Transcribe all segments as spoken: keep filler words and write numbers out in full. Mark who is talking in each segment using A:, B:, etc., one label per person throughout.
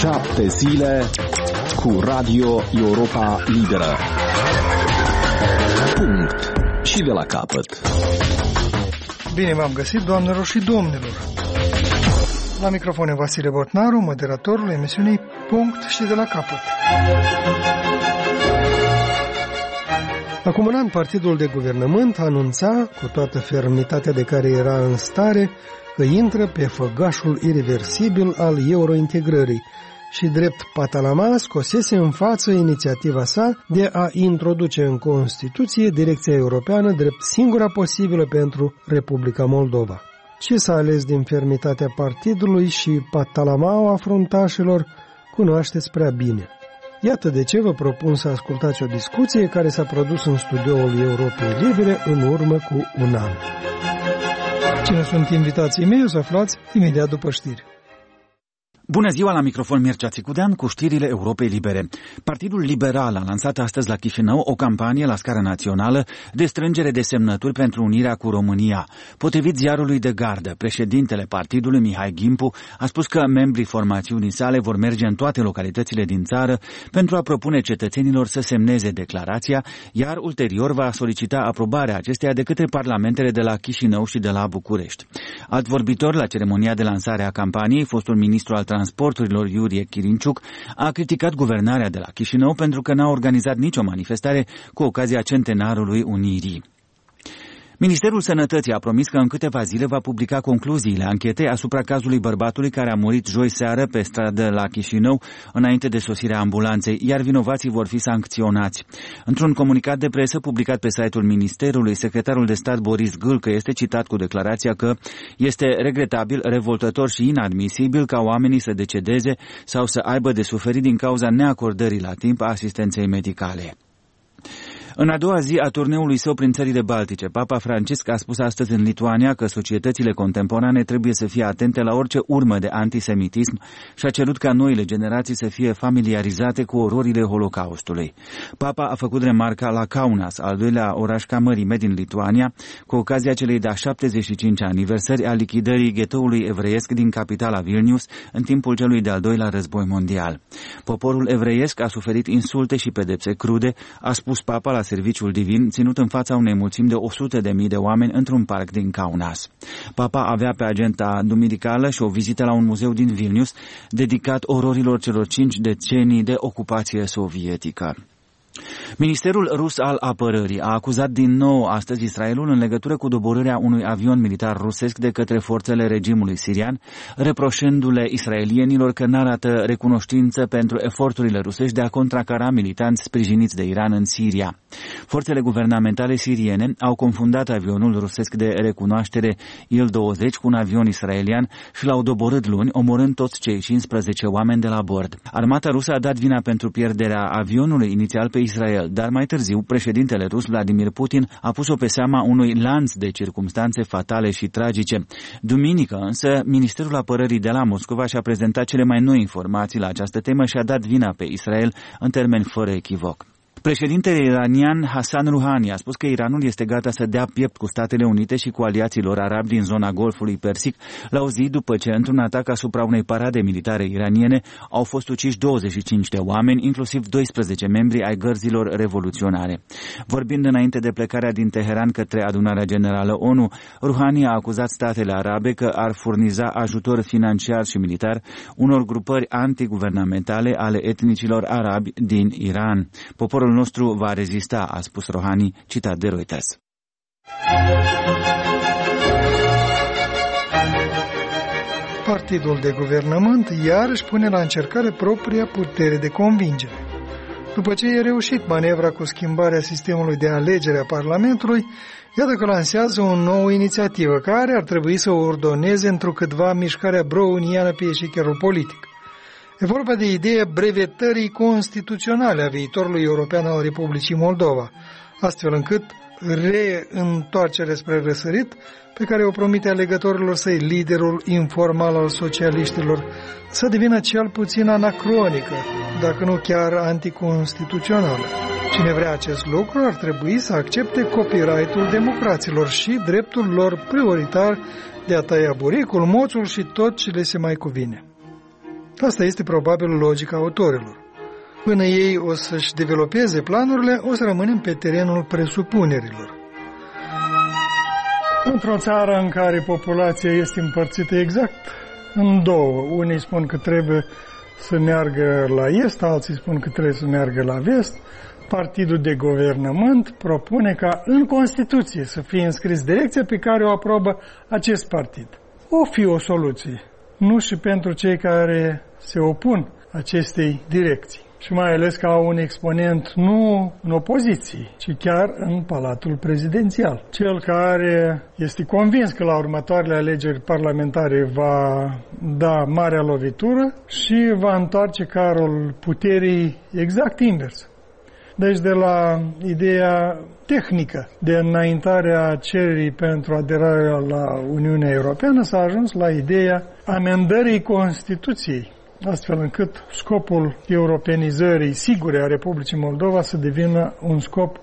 A: Șapte zile cu Radio Europa Liberă. Punct. Și de la capăt.
B: Bine v-am găsit, doamnelor și domnilor. La microfon e Vasile Botnaru, moderatorul emisiunii Punct și de la capăt. Acum un an, partidul de guvernământ anunța, cu toată fermitatea de care era în stare, că intră pe făgașul ireversibil al eurointegrării și, drept patalama, scosese în față inițiativa sa de a introduce în Constituție direcția europeană drept singura posibilă pentru Republica Moldova. Ce s-a ales din fermitatea partidului și patalamaua fruntașilor, cunoașteți prea bine. Iată de ce vă propun să ascultați o discuție care s-a produs în studioul Europei Libere în urmă cu un an. Cine sunt invitații mei o să aflați imediat după știri.
C: Bună ziua, la microfon Mircea Țicudean cu știrile Europei Libere. Partidul Liberal a lansat astăzi la Chișinău o campanie la scară națională de strângere de semnături pentru unirea cu România. Potrivit ziarului de gardă, președintele partidului, Mihai Gimpu, a spus că membrii formațiunii sale vor merge în toate localitățile din țară pentru a propune cetățenilor să semneze declarația, iar ulterior va solicita aprobarea acesteia de către parlamentele de la Chișinău și de la București. Alt vorbitor la ceremonia de lansare a campaniei, fostul ministru al Transporturilor Iurie Chirinciuc, a criticat guvernarea de la Chișinău pentru că n-a organizat nicio manifestare cu ocazia centenarului Unirii. Ministerul Sănătății a promis că în câteva zile va publica concluziile anchetei asupra cazului bărbatului care a murit joi seară pe stradă la Chișinău înainte de sosirea ambulanței, iar vinovații vor fi sancționați. Într-un comunicat de presă publicat pe site-ul Ministerului, secretarul de stat Boris Gâlcă este citat cu declarația că este regretabil, revoltător și inadmisibil ca oamenii să decedeze sau să aibă de suferit din cauza neacordării la timp a asistenței medicale. În a doua zi a turneului său prin țările Baltice, Papa Francisc a spus astăzi în Lituania că societățile contemporane trebuie să fie atente la orice urmă de antisemitism și a cerut ca noile generații să fie familiarizate cu ororile Holocaustului. Papa a făcut remarca la Kaunas, al doilea oraș ca mărime din Lituania, cu ocazia celei de-a șaptezeci și cincea aniversări a lichidării ghetoului evreiesc din capitala Vilnius în timpul celui de-al doilea război mondial. Poporul evreiesc a suferit insulte și pedepse crude, a spus Papa la serviciul divin, ținut în fața unei mulțimi de o sută de mii de oameni într-un parc din Kaunas. Papa avea pe agenda duminicală și o vizită la un muzeu din Vilnius dedicat ororilor celor cinci decenii de ocupație sovietică. Ministerul rus al apărării a acuzat din nou astăzi Israelul în legătură cu doborârea unui avion militar rusesc de către forțele regimului sirian, reproșându-le israelienilor că n-arată recunoștință pentru eforturile rusești de a contracara militanți sprijiniți de Iran în Siria. Forțele guvernamentale siriene au confundat avionul rusesc de recunoaștere Il douăzeci cu un avion israelian și l-au doborât luni, omorând toți cei cincisprezece oameni de la bord. Armata rusă a dat vina pentru pierderea avionului inițial pe Israel, dar mai târziu președintele rus Vladimir Putin a pus-o pe seama unui lanț de circumstanțe fatale și tragice. Duminică însă, Ministerul Apărării de la Moscova și-a prezentat cele mai noi informații la această temă și a dat vina pe Israel în termeni fără echivoc. Președintele iranian Hassan Rouhani a spus că Iranul este gata să dea piept cu Statele Unite și cu aliații lor arabi din zona Golfului Persic la o zi după ce, într-un atac asupra unei parade militare iraniene, au fost uciși douăzeci și cinci de oameni, inclusiv doisprezece membri ai gărzilor revoluționare. Vorbind înainte de plecarea din Teheran către Adunarea Generală ONU, Rouhani a acuzat statele arabe că ar furniza ajutor financiar și militar unor grupări antiguvernamentale ale etnicilor arabi din Iran. Poporul nostru va rezista, a spus Rouhani, citat de Reuters.
B: Partidul de guvernământ iarăși pune la încercare propria putere de convingere. După ce a reușit manevra cu schimbarea sistemului de alegere a Parlamentului, iată că lansează o nouă inițiativă care ar trebui să ordoneze întrucâtva mișcarea browniană pe eșicherul politic. E vorba de ideea brevetării constituționale a viitorului european al Republicii Moldova, astfel încât reîntoarcerea spre răsărit, pe care o promite alegătorilor săi liderul informal al socialiștilor, să devină cel puțin anacronică, dacă nu chiar anticonstituțională. Cine vrea acest lucru ar trebui să accepte copyright-ul democraților și dreptul lor prioritar de a tăia buricul, moțul și tot ce le se mai cuvine. Asta este probabil logica autorilor. Până ei o să-și developeze planurile, o să rămânem pe terenul presupunerilor. Într-o țară în care populația este împărțită exact în două, unii spun că trebuie să meargă la est, alții spun că trebuie să meargă la vest, partidul de guvernământ propune ca în Constituție să fie înscris direcția pe care o aprobă acest partid. O fi o soluție, nu și pentru cei care se opun acestei direcții. Și mai ales ca un exponent nu în opoziție, ci chiar în Palatul Prezidențial. Cel care este convins că la următoarele alegeri parlamentare va da marea lovitură și va întoarce carul puterii exact invers. Deci de la ideea tehnică de înaintare a cererii pentru aderarea la Uniunea Europeană s-a ajuns la ideea amendării Constituției, astfel încât scopul europenizării sigure a Republicii Moldova să devină un scop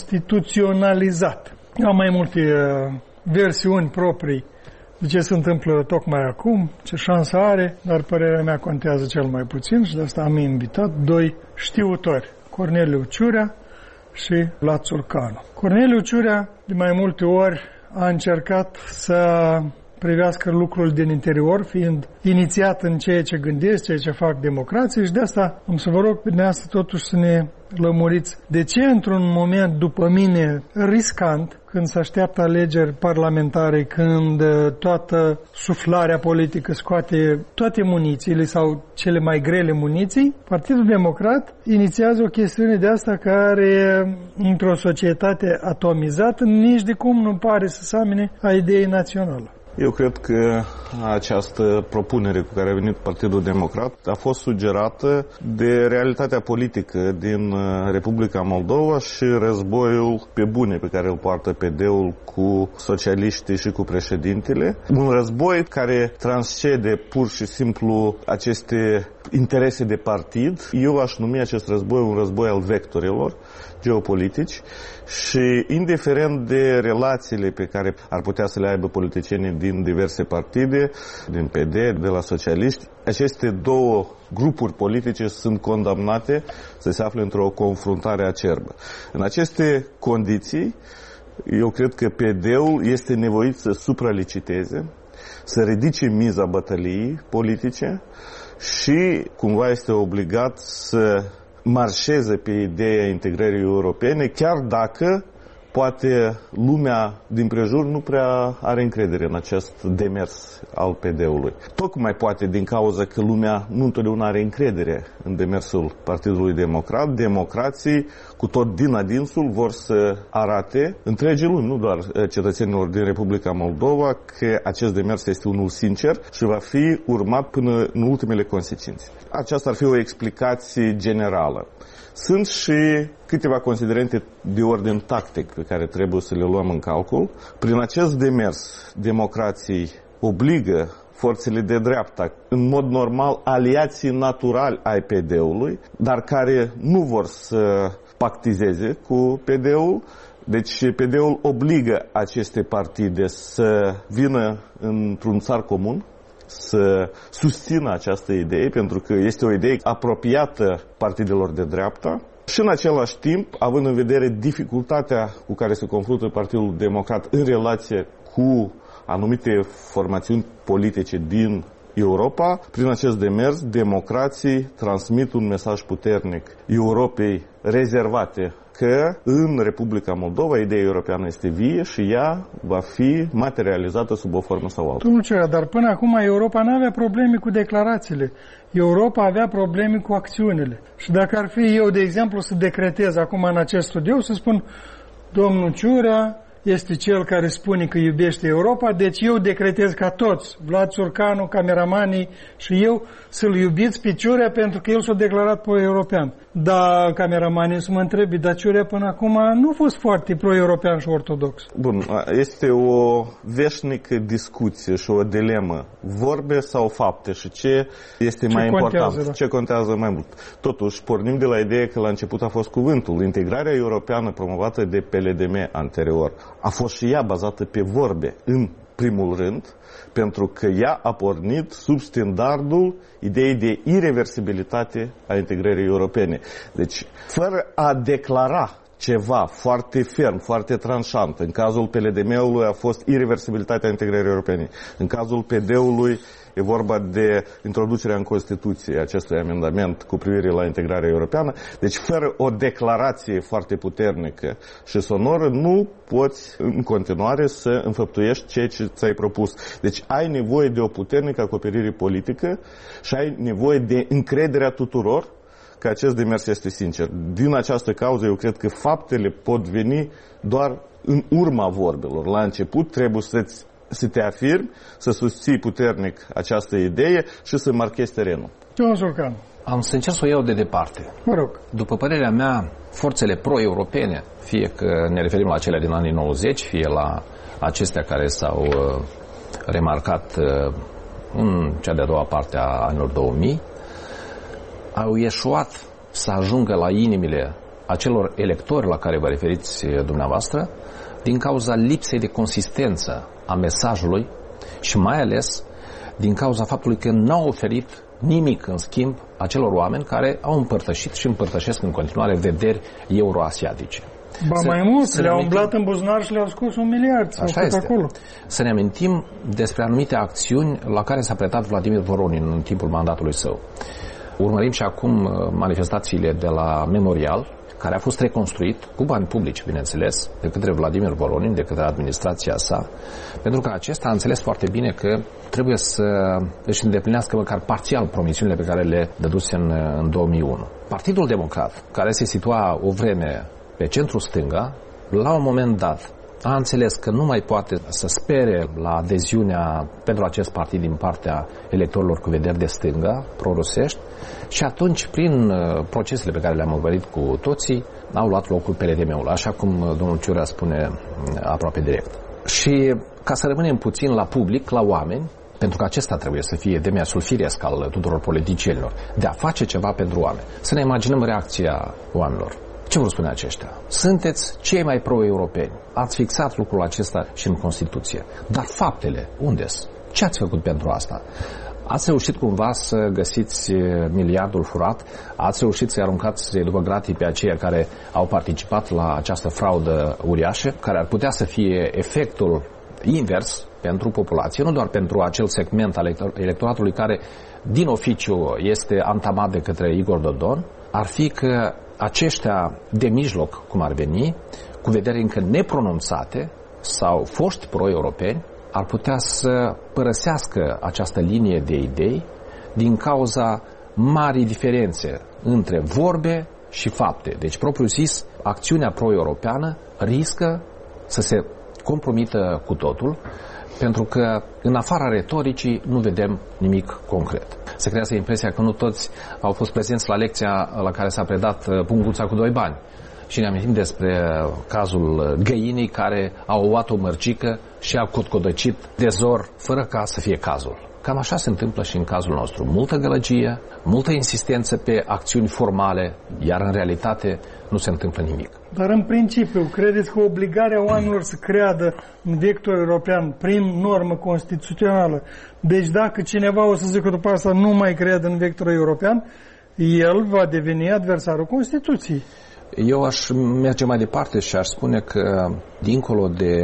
B: constituționalizat. Am mai multe uh, versiuni proprii de ce se întâmplă tocmai acum, ce șansă are, dar părerea mea contează cel mai puțin și de asta am invitat doi știutori, Corneliu Ciurea și Vlad Țurcanu. Corneliu Ciurea de mai multe ori a încercat să privească lucrul din interior, fiind inițiat în ceea ce gândesc, ceea ce fac democrații și de asta am să vă rog pe dumneavoastră totuși să ne lămuriți de ce într-un moment, după mine, riscant, când se așteaptă alegeri parlamentare, când toată suflarea politică scoate toate munițiile sau cele mai grele muniții, Partidul Democrat inițiază o chestiune de asta care, într-o societate atomizată, nici de cum nu pare să seamene a ideii naționale.
D: Eu cred că această propunere cu care a venit Partidul Democrat a fost sugerată de realitatea politică din Republica Moldova și războiul pe bune pe care îl poartă P D-ul cu socialiștii și cu președintele. Un război care transcede pur și simplu aceste interese de partid. Eu aș numi acest război un război al vectorilor geopolitici și indiferent de relațiile pe care ar putea să le aibă politicienii din diverse partide, din P D, de la socialiști, aceste două grupuri politice sunt condamnate să se afle într-o confruntare acerbă. În aceste condiții, eu cred că P D-ul este nevoit să supraliciteze, să ridice miza bătăliei politice și cumva este obligat să marșeze pe ideea integrării europene, chiar dacă poate lumea din prejur nu prea are încredere în acest demers al P D-ului. Tocmai poate din cauza că lumea nu întotdeauna are încredere în demersul Partidului Democrat, democrații cu tot din adinsul vor să arate întregii lumi, nu doar cetățenilor din Republica Moldova, că acest demers este unul sincer și va fi urmat până în ultimele consecințe. Aceasta ar fi o explicație generală. Sunt și câteva considerente de ordin tactic pe care trebuie să le luăm în calcul. Prin acest demers, democrații obligă forțele de dreapta, în mod normal aliații naturali ai P D-ului, dar care nu vor să pactizeze cu P D-ul. Deci P D-ul obligă aceste partide să vină într-un țar comun, să susțină această idee, pentru că este o idee apropiată partidelor de dreapta și în același timp, având în vedere dificultatea cu care se confruntă Partidul Democrat în relație cu anumite formațiuni politice din Europa, prin acest demers, democrații transmit un mesaj puternic Europei rezervate că în Republica Moldova ideea europeană este vie și ea va fi materializată sub o formă sau alta.
B: Domnul Ciurea, dar până acum Europa nu avea probleme cu declarațiile. Europa avea probleme cu acțiunile. Și dacă ar fi eu, de exemplu, să decretez acum în acest studiu, să spun, domnul Ciurea este cel care spune că iubește Europa, deci eu decretez ca toți, Vlad Țurcanu, cameramanii și eu, să-l iubiți pe Ciurea pentru că el s-a declarat pro-european. Dar cameramanii să mă întrebi, dar Ciurea până acum nu a fost foarte pro-european și ortodox.
D: Bun, este o veșnică discuție și o dilemă. Vorbe sau fapte și ce este ce mai important, da? Ce contează mai mult. Totuși, pornim de la ideea că la început a fost cuvântul. Integrarea europeană promovată de P L D M anterior a fost și ea bazată pe vorbe în primul rând, pentru că ea a pornit sub standardul ideii de irreversibilitate a integrării europene. Deci, fără a declara ceva foarte ferm, foarte tranșant, în cazul P L D M-ului a fost irreversibilitatea integrării europene. În cazul P D-ului e vorba de introducerea în Constituție acestui amendament cu privire la integrarea europeană. Deci, fără o declarație foarte puternică și sonoră, nu poți în continuare să înfăptuiești ceea ce ți-ai propus. Deci, ai nevoie de o puternică acoperire politică și ai nevoie de încrederea tuturor că acest demers este sincer. Din această cauză, eu cred că faptele pot veni doar în urma vorbelor. La început trebuie să-ți să te afirmi, să susții puternic această idee și să marchezi terenul.
B: Domnul Sulcan.
E: Am să încerc să o iau de departe.
B: Mă rog.
E: După părerea mea, forțele pro-europene, fie că ne referim la cele din anii nouăzeci, fie la acestea care s-au uh, remarcat uh, în cea de-a doua parte a anilor două mii, au ieșuat să ajungă la inimile acelor electori la care vă referiți dumneavoastră din cauza lipsei de consistență a mesajului și mai ales din cauza faptului că n-au oferit nimic în schimb acelor oameni care au împărtășit și împărtășesc în continuare vederi euroasiatice.
B: Ba
E: să,
B: mai mult, le-au
E: amintim,
B: umblat în buzunar și le-au scos un miliard.
E: Așa este. Acolo. Să ne amintim despre anumite acțiuni la care s-a pretat Vladimir Voronin în timpul mandatului său. Urmărim și acum manifestațiile de la Memorial, care a fost reconstruit cu bani publici, bineînțeles, de către Vladimir Voronin, de către administrația sa, pentru că acesta a înțeles foarte bine că trebuie să își îndeplinească măcar parțial promisiunile pe care le dăduse în, în două mii unu. Partidul Democrat, care se situa o vreme pe centru-stânga, la un moment dat a înțeles că nu mai poate să spere la adeziunea pentru acest partid din partea electorilor cu vederi de stânga, pro-rusești, și atunci, prin procesele pe care le-am urmărit cu toții, au luat locul P L D M-ul, așa cum domnul Ciurea spune aproape direct. Și ca să rămânem puțin la public, la oameni, pentru că acesta trebuie să fie demersul firesc al tuturor politicienilor, de a face ceva pentru oameni. Să ne imaginăm reacția oamenilor. Ce vor spune aceștia? Sunteți cei mai pro-europeni. Ați fixat lucrul acesta și în Constituție. Dar faptele, unde-s? Ce ați făcut pentru asta? Ați reușit cumva să găsiți miliardul furat? Ați reușit să-i aruncați după gratii pe aceia care au participat la această fraudă uriașă, care ar putea să fie efectul invers pentru populație, nu doar pentru acel segment al electoratului care din oficiu este antamat de către Igor Dodon, ar fi că aceștia de mijloc, cum ar veni, cu vedere încă nepronunțate sau foști pro-europeni, ar putea să părăsească această linie de idei din cauza marii diferențe între vorbe și fapte. Deci, propriu zis, acțiunea pro-europeană riscă să se compromită cu totul, pentru că în afara retoricii nu vedem nimic concret. Se creează impresia că nu toți au fost prezenți la lecția la care s-a predat punguța cu doi bani. Și ne amintim despre cazul găinii care a ouat o mărcică și a cotcodăcit de zor, fără ca să fie cazul. Cam așa se întâmplă și în cazul nostru. Multă gălăgie, multă insistență pe acțiuni formale, iar în realitate nu se întâmplă nimic.
B: Dar în principiu, credeți că obligarea oamenilor să creadă în vectorul european prin normă constituțională, deci dacă cineva o să zică după asta nu mai crede în vectorul european, el va deveni adversarul Constituției.
E: Eu aș merge mai departe și aș spune că, dincolo de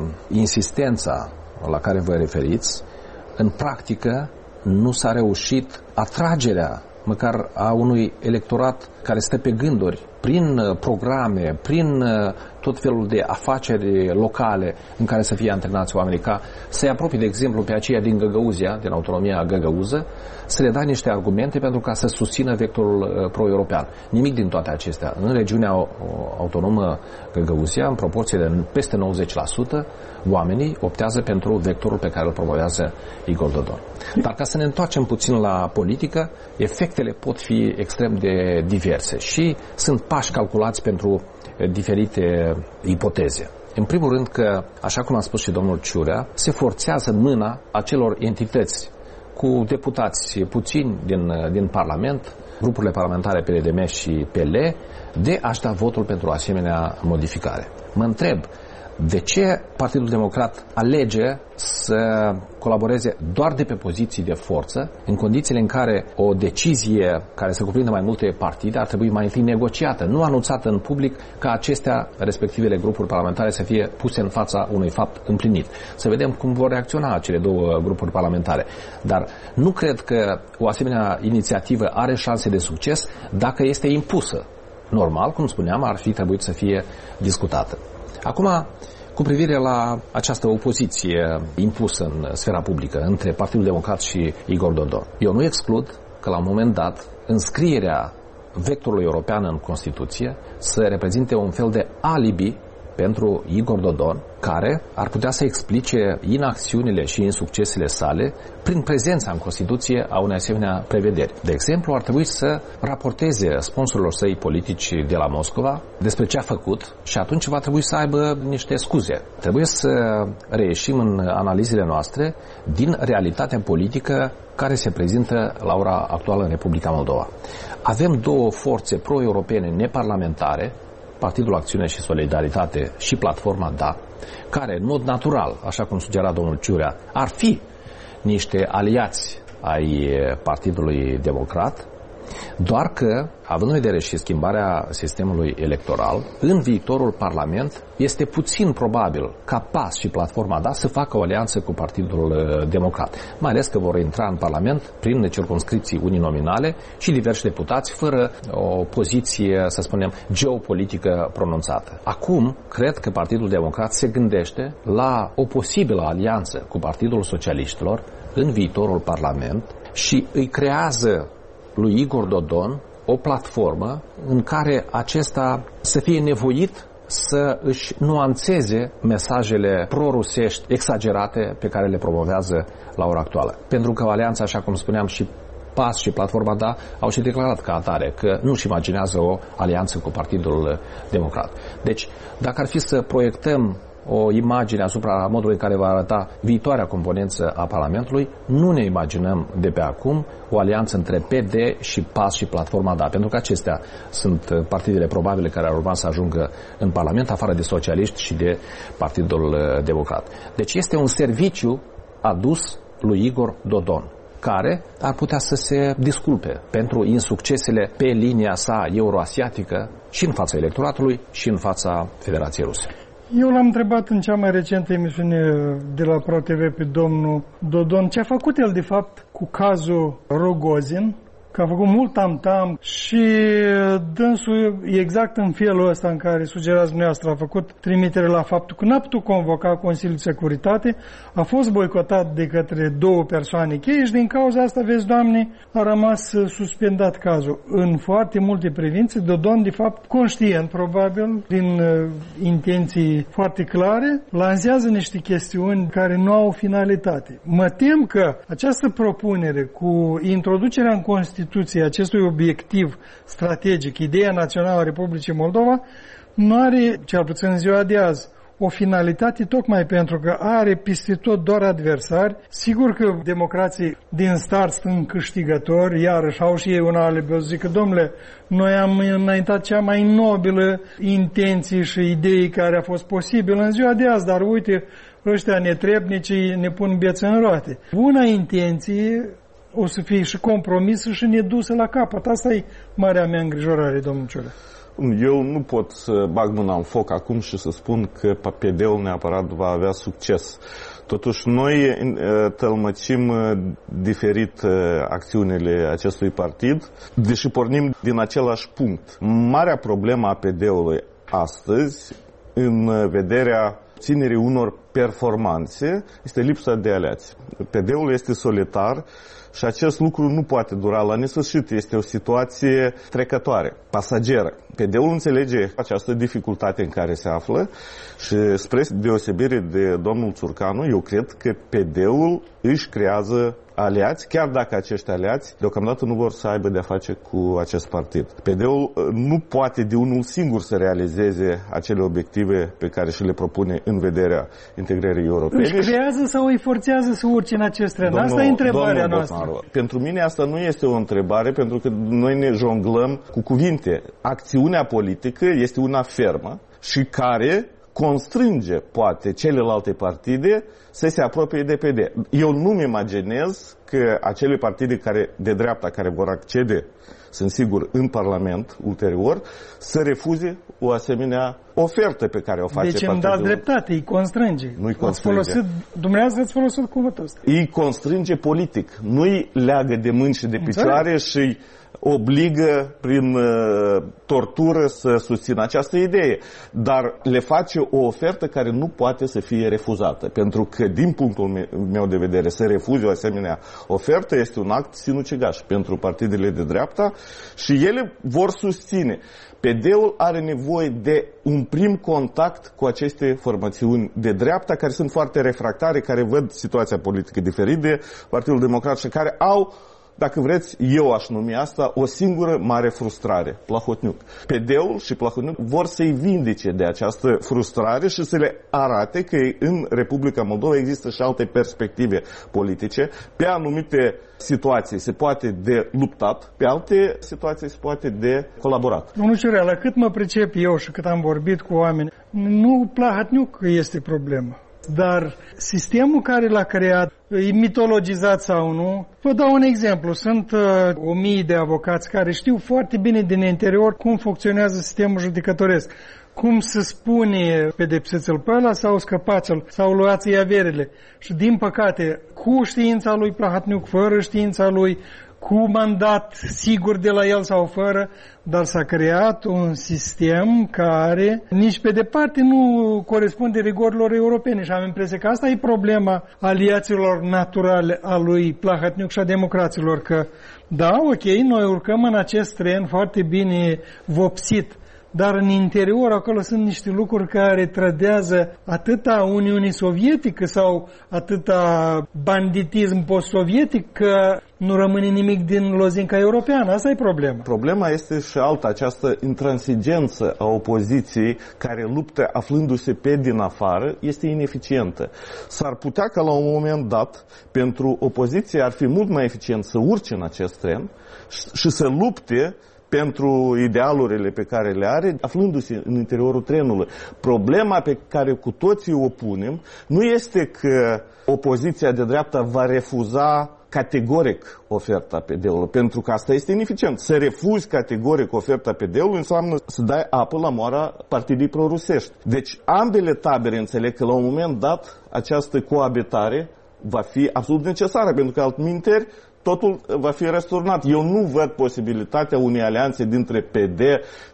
E: insistența la care vă referiți, în practică nu s-a reușit atragerea măcar a unui electorat care stă pe gânduri, prin programe, prin tot felul de afaceri locale în care să fie antrenați oamenii, ca să-i apropie, de exemplu, pe aceia din Găgăuzia, din autonomia găgăuză, să le dea niște argumente pentru ca să susțină vectorul pro-european. Nimic din toate acestea. În regiunea autonomă Găgăuzia, în proporție de peste nouăzeci la sută, oamenii optează pentru vectorul pe care îl promovează Igor Dodon. Dar ca să ne întoarcem puțin la politică, efectele pot fi extrem de diverse și sunt pași calculați pentru diferite ipoteze. În primul rând că, așa cum a spus și domnul Ciurea, se forțează mâna acelor entități cu deputați puțini din, din Parlament, grupurile parlamentare P L D M și P L, de a-și da votul pentru o asemenea modificare. Mă întreb De ce Partidul Democrat alege să colaboreze doar de pe poziții de forță, în condițiile în care o decizie care să cuprindă mai multe partide ar trebui mai întâi negociată, nu anunțată în public, ca acestea, respectivele grupuri parlamentare, să fie puse în fața unui fapt împlinit. Să vedem cum vor reacționa cele două grupuri parlamentare. Dar nu cred că o asemenea inițiativă are șanse de succes dacă este impusă. Normal, cum spuneam, ar fi trebuit să fie discutată. Acum, cu privire la această opoziție impusă în sfera publică între Partidul Democrat și Igor Dodon, eu nu exclud că la un moment dat înscrierea vectorului european în Constituție să reprezinte un fel de alibi pentru Igor Dodon, care ar putea să explice inacțiunile și insuccesele sale prin prezența în Constituție a unei asemenea prevederi. De exemplu, ar trebui să raporteze sponsorilor săi politici de la Moscova despre ce a făcut și atunci va trebui să aibă niște scuze. Trebuie să reieșim în analizele noastre din realitatea politică care se prezintă la ora actuală în Republica Moldova. Avem două forțe pro-europene neparlamentare, Partidul Acțiune și Solidaritate și Platforma Da, care, în mod natural, așa cum sugera domnul Ciurea, ar fi niște aliați ai Partidului Democrat, doar că, având în vedere și schimbarea sistemului electoral, în viitorul Parlament este puțin probabil ca P A S și Platforma Da să facă o alianță cu Partidul Democrat, mai ales că vor intra în Parlament prin circumscripții uninominale și diversi deputați fără o poziție, să spunem, geopolitică pronunțată. Acum, cred că Partidul Democrat se gândește la o posibilă alianță cu Partidul Socialiștilor în viitorul Parlament și îi creează lui Igor Dodon o platformă în care acesta să fie nevoit să își nuanțeze mesajele pro-rusești exagerate pe care le promovează la ora actuală. Pentru că alianța, așa cum spuneam, și P A S și Platforma Da au și declarat ca atare că nu-și imaginează o alianță cu Partidul Democrat. Deci, dacă ar fi să proiectăm o imagine asupra modului în care va arăta viitoarea componență a Parlamentului, nu ne imaginăm de pe acum o alianță între P D și P A S și Platforma Da, pentru că acestea sunt partidele probabile care ar urma să ajungă în Parlament, afară de socialiști și de Partidul Democrat. Deci este un serviciu adus lui Igor Dodon, care ar putea să se disculpe pentru insuccesele pe linia sa euroasiatică și în fața electoratului și în fața Federației Ruse.
B: Eu l-am întrebat în cea mai recentă emisiune de la ProTV pe domnul Dodon ce a făcut el de fapt cu cazul Rogozin, că a făcut mult tam-tam și dânsul exact în felul ăsta în care sugerați dumneavoastră a făcut trimitere la faptul că n-a putut convoca Consiliul de Securitate, a fost boicotat de către două persoane cheie și din cauza asta, vezi, Doamne, a rămas suspendat cazul. În foarte multe privințe, Dodon, de fapt, conștient, probabil, din uh, intenții foarte clare, lansează niște chestiuni care nu au finalitate. Mă tem că această propunere cu introducerea în Constituție acestui obiectiv strategic, ideea națională a Republicii Moldova, nu are, cel puțin în ziua de azi, o finalitate tocmai pentru că are peste tot doar adversari. Sigur că democrații din start sunt câștigători, iarăși au și ei un alibi. Zic că, domnule, noi am înaintat cea mai nobilă intenție și idei care a fost posibilă în ziua de azi, dar uite, ăștia netrebnici ne pun bețe în roate. Buna intenție o să fie și compromisă și nedusă la capăt. Asta e marea mea îngrijorare, domnul Ciurea.
D: Eu nu pot să bag mâna în foc acum și să spun că P D L neapărat va avea succes. Totuși, noi tălmăcim diferit acțiunile acestui partid, deși pornim din același punct. Marea problemă a P D L-ului astăzi, în vederea ținerii unor performanțe, este lipsa de aliați. P D L-ul este solitar și acest lucru nu poate dura la nesfârșit. Este o situație trecătoare, pasageră. P D-ul înțelege această dificultate în care se află și, spre deosebire de domnul Țurcanu, eu cred că P D-ul își creează aliați, chiar dacă acești aliați deocamdată nu vor să aibă de-a face cu acest partid. P D-ul nu poate de unul singur să realizeze acele obiective pe care și le propune în vederea integrării europene.
B: Își creează sau îi forțează să urce în acest tren? Asta e întrebarea noastră.
D: Botnaru, pentru mine asta nu este o întrebare, pentru că noi ne jonglăm cu cuvinte. Acțiunea politică este una fermă și care constrânge, poate, celelalte partide să se apropie de P D. Eu nu-mi imaginez că acele partide care, de dreapta care vor accede, sunt sigur, în Parlament ulterior, să refuze o asemenea ofertă pe care o face
B: deci
D: partidul.
B: Deci îmi dați dreptate, îi constrânge.
D: Nu-i constrânge.
B: Ați folosit, dumneavoastră ați folosit cuvântul ăsta.
D: Îi constrânge politic, nu-i leagă de mâini și de picioare și îi obligă prin uh, tortură să susțină această idee. Dar le face o ofertă care nu poate să fie refuzată. Pentru că, din punctul meu de vedere, să refuze o asemenea ofertă este un act sinucigaș pentru partidele de dreapta și ele vor susține. P D-ul are nevoie de un prim contact cu aceste formațiuni de dreapta care sunt foarte refractare, care văd situația politică diferit de Partidul Democrat și care au, dacă vreți, eu aș numi asta, o singură mare frustrare, Plahotniuc. P D-ul și Plahotniuc vor să-i vindece de această frustrare și să le arate că în Republica Moldova există și alte perspective politice. Pe anumite situații se poate de luptat, pe alte situații se poate de colaborat.
B: Domnul Ciurea, la cât mă pricep eu și cât am vorbit cu oameni, nu Plahotniuc este problema. Dar sistemul care l-a creat, e mitologizat sau nu, vă dau un exemplu. Sunt uh, o mie de avocați care știu foarte bine din interior cum funcționează sistemul judecătoresc. Cum se spune pedepsiți-l pe ăla sau scăpați-l sau luați-i averile. Și din păcate, cu știința lui Plahotniuc, fără știința lui, cu mandat sigur de la el sau fără, dar s-a creat un sistem care nici pe departe nu corespunde rigorilor europene și am impresia că asta e problema aliaților naturale a lui Plahotniuc și a democraților, că da, ok, noi urcăm în acest tren foarte bine vopsit, dar în interior acolo sunt niște lucruri care trădează atâta Uniunii Sovietică sau atâta banditism post-sovietic că nu rămâne nimic din lozinca europeană. Asta e problema.
D: Problema este și alta, această intransigență a opoziției care luptă aflându-se pe din afară este ineficientă. S-ar putea ca la un moment dat pentru opoziție ar fi mult mai eficient să urce în acest tren și să lupte pentru idealurile pe care le are, aflându-se în interiorul trenului. Problema pe care cu toții o punem nu este că opoziția de dreapta va refuza categoric oferta P D-ului, pentru că asta este ineficient. Să refuzi categoric oferta P D-ului înseamnă să dai apă la moara partidei prorusești. Deci ambele tabere înțeleg că la un moment dat această coabitare va fi absolut necesară, pentru că altminteri totul va fi răsturnat. Eu nu văd posibilitatea unei alianțe dintre P D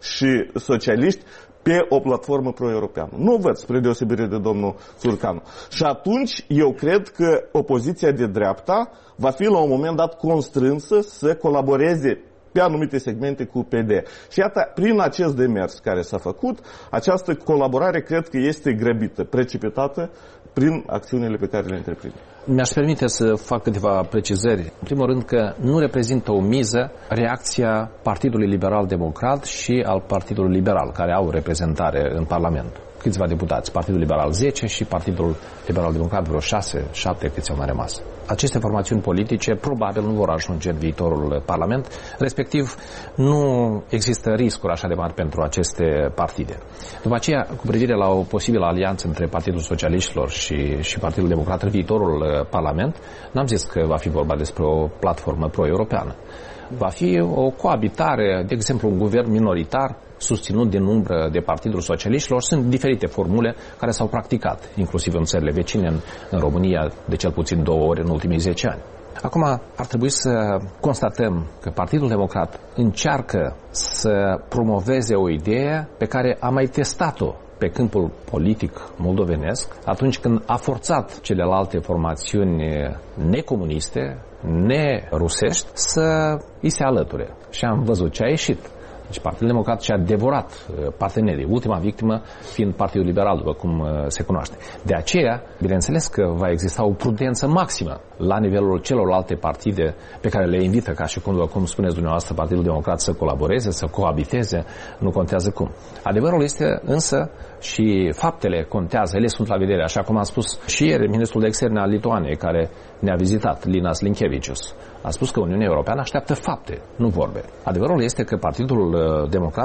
D: și socialiști pe o platformă pro-europeană. Nu văd, spre deosebire de domnul Țurcanu. Și atunci eu cred că opoziția de dreapta va fi la un moment dat constrânsă să colaboreze pe anumite segmente cu P D. Și iată, prin acest demers care s-a făcut, această colaborare cred că este grăbită, precipitată prin acțiunile pe care le întreprinde.
E: Mi-aș permite să fac câteva precizări. În primul rând că nu reprezintă o miză reacția Partidului Liberal Democrat și al Partidului Liberal, care au reprezentare în Parlament. Câțiva deputați, Partidul Liberal zece și Partidul Liberal Democrat vreo șase, șapte câți au mai rămas. Aceste formațiuni politice probabil nu vor ajunge în viitorul Parlament, respectiv nu există riscuri așa de mari pentru aceste partide. După aceea, cu privire la o posibilă alianță între Partidul Socialiștilor și, și Partidul Democrat în viitorul Parlament, n-am zis că va fi vorba despre o platformă pro-europeană. Va fi o coabitare, de exemplu, un guvern minoritar susținut din umbră de Partidul Socialiștilor. Sunt diferite formule care s-au practicat, inclusiv în țările vecine, în, în România, de cel puțin două ori în ultimii zece ani. Acum, ar trebui să constatăm că Partidul Democrat încearcă să promoveze o idee pe care a mai testat-o pe câmpul politic moldovenesc, atunci când a forțat celelalte formațiuni necomuniste, nerusești, să îi se alăture. Și am văzut ce a ieșit. Deci Partidul Democrat și-a devorat partenerii, ultima victimă fiind Partidul Liberal, după cum se cunoaște. De aceea, bineînțeles că va exista o prudență maximă la nivelul celorlalte partide pe care le invită, ca și cum, după cum spuneți dumneavoastră, Partidul Democrat să colaboreze, să coabiteze, nu contează cum. Adevărul este însă și faptele contează, ele sunt la vedere, așa cum a spus și ieri ministrul de externe al Lituaniei, care ne-a vizitat, Linas Linkevičius. A spus că Uniunea Europeană așteaptă fapte, nu vorbe. Adevărul este că Partidul Democrat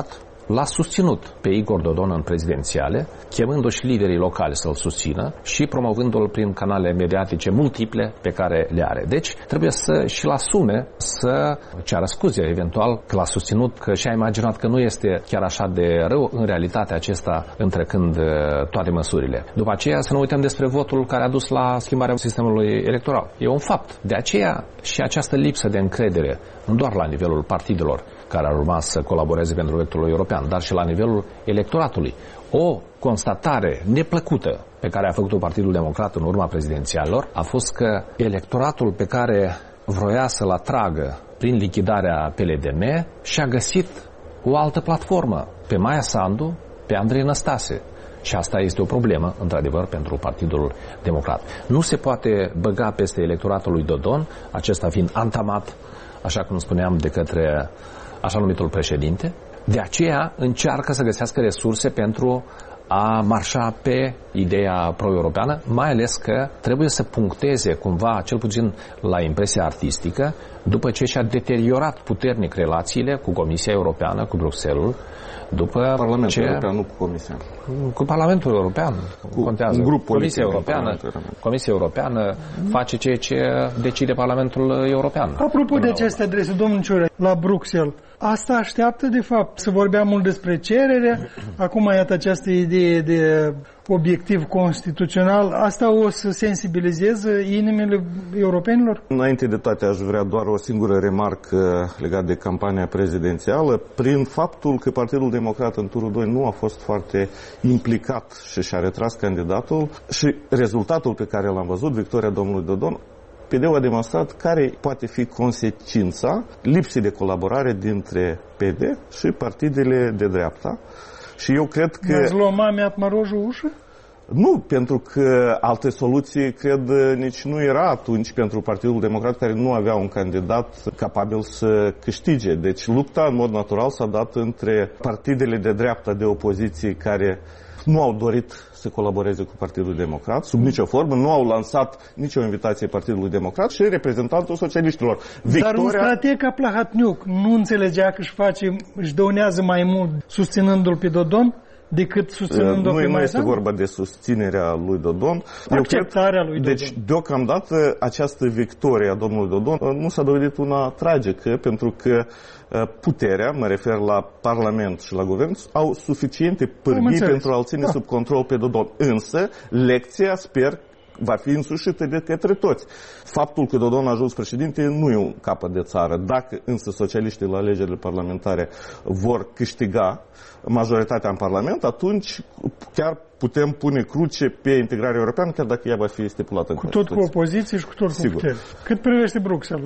E: l-a susținut pe Igor Dodon în prezidențiale, chemându-și liderii locali să-l susțină și promovându-l prin canale mediatice multiple pe care le are. Deci trebuie să și-l asume, să ceară scuze eventual că l-a susținut, că și-a imaginat că nu este chiar așa de rău în realitatea acesta întrecând toate măsurile. După aceea să nu uităm despre votul care a dus la schimbarea sistemului electoral. E un fapt. De aceea și această lipsă de încredere, nu doar la nivelul partidelor care ar urma să colaboreze pentru proiectul european, dar și la nivelul electoratului. O constatare neplăcută pe care a făcut-o Partidul Democrat în urma prezidențialelor a fost că electoratul pe care vroia să-l atragă prin lichidarea P L D M și-a găsit o altă platformă, pe Maia Sandu, pe Andrei Năstase. Și asta este o problemă, într-adevăr, pentru Partidul Democrat. Nu se poate băga peste electoratul lui Dodon, acesta fiind antamat, așa cum spuneam, de către așa numitul președinte. De aceea încearcă să găsească resurse pentru a marșa pe ideea pro-europeană, mai ales că trebuie să puncteze cumva, cel puțin la impresia artistică, după ce și-a deteriorat puternic relațiile cu Comisia Europeană, cu Bruxelles, după
D: Parlamentul
E: ce...
D: European, nu cu Comisia.
E: Cu Parlamentul European,
D: cu
E: contează.
D: Un grup
E: Comisia Europeană, Comisia Europeană face ceea ce decide Parlamentul European.
B: Apropo de aceste adrese, domnul Ciurea, la Bruxelles, asta așteaptă, de fapt, să vorbea mult despre cerere. Acum, iată, această idee de obiectiv constituțional, asta o să sensibilizeze inimile europenilor?
D: Înainte de toate, aș vrea doar o singură remarcă legată de campania prezidențială. Prin faptul că Partidul Democrat în turul doi nu a fost foarte implicat și și-a retras candidatul și rezultatul pe care l-am văzut, victoria domnului Dodon, P D-ul a demonstrat care poate fi consecința lipsei de colaborare dintre P D și partidele de dreapta. Și eu cred că...
B: Ne-ați luat mamea atmăroșul ușă?
D: Nu, pentru că alte soluții, cred, nici nu era atunci pentru Partidul Democrat, care nu avea un candidat capabil să câștige. Deci lupta, în mod natural, s-a dat între partidele de dreapta de opoziție care nu au dorit să colaboreze cu Partidul Democrat, sub nicio formă, nu au lansat nicio invitație Partidului Democrat și reprezentantul socialiștilor. Victoria...
B: Dar un strateg ca Plahatniuc nu înțelegea că își face, își dăunează mai mult susținându-l pe Dodon decât susținându-l pe Maia Sandu?
D: Nu este vorba de susținerea lui Dodon.
B: Acceptarea
D: Eu cred,
B: lui Dodon.
D: Deci, deocamdată, această victorie a domnului Dodon nu s-a dovedit una tragică, pentru că puterea, mă refer la Parlament și la Guvern, au suficiente pârghii pentru a-l ține da. sub control pe Dodon. Însă, lecția, sper, va fi însușită de către toți. Faptul că Dodon a ajuns președinte nu e un capăt de țară. Dacă însă socialiștii la alegerile parlamentare vor câștiga majoritatea în Parlament, atunci chiar putem pune cruce pe integrarea europeană, chiar dacă ea va fi stipulată în Constituție.
B: Cu tot cu opoziție și cu tot cu putere. Cât privește Bruxelles?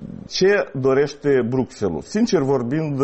D: Ce dorește Bruxelles? Sincer vorbind,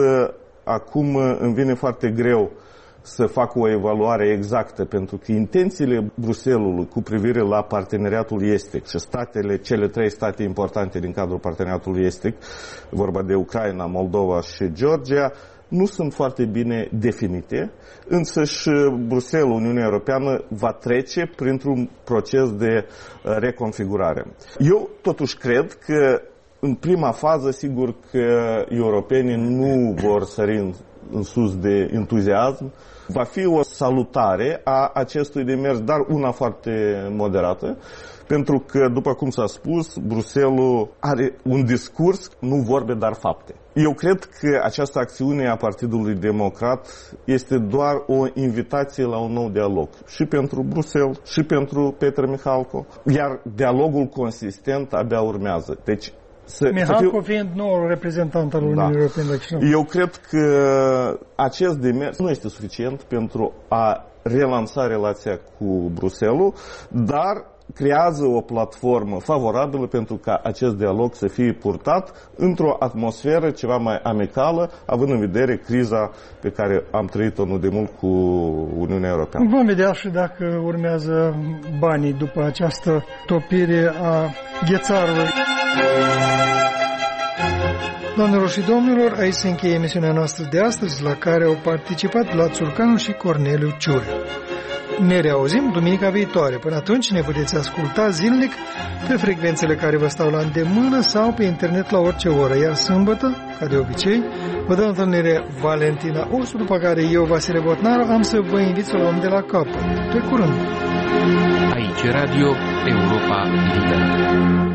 D: acum îmi vine foarte greu să fac o evaluare exactă, pentru că intențiile Bruxellesului cu privire la parteneriatul estic și statele, cele trei state importante din cadrul parteneriatului estic, vorba de Ucraina, Moldova și Georgia, nu sunt foarte bine definite, însă și Bruxelles, Uniunea Europeană, va trece printr-un proces de reconfigurare. Eu totuși cred că în prima fază, sigur că europenii nu vor sări în, în sus de entuziasm. Va fi o salutare a acestui demers, dar una foarte moderată, pentru că, după cum s-a spus, Bruxelles are un discurs, nu vorbe, dar fapte. Eu cred că această acțiune a Partidului Democrat este doar o invitație la un nou dialog. Și pentru Bruxelles, și pentru Petre Mihalko. Iar dialogul consistent abia urmează. Deci, Să,
B: Mihalko fiind nou reprezentant al Uniunii da. Europene.
D: Eu cred că acest demers nu este suficient pentru a relansa relația cu Bruxelles, dar creează o platformă favorabilă pentru ca acest dialog să fie purtat într-o atmosferă ceva mai amicală, având în vedere criza pe care am trăit-o nu de mult cu Uniunea Europeană.
B: Vom vedea și dacă urmează banii după această topire a ghețarului. Doamnelor și domnilor, aici se încheie emisiunea noastră de astăzi, la care au participat Vlad Țurcanu și Corneliu Ciurea. Ne reauzim duminica viitoare. Până atunci ne puteți asculta zilnic pe frecvențele care vă stau la îndemână sau pe internet la orice oră. Iar sâmbătă, ca de obicei, vă dă întâlnire Valentina Ursu, după care eu, Vasile Botnaru, am să vă invit să luăm de la capăt. Pe curând!
F: Aici Radio Europa Liberă.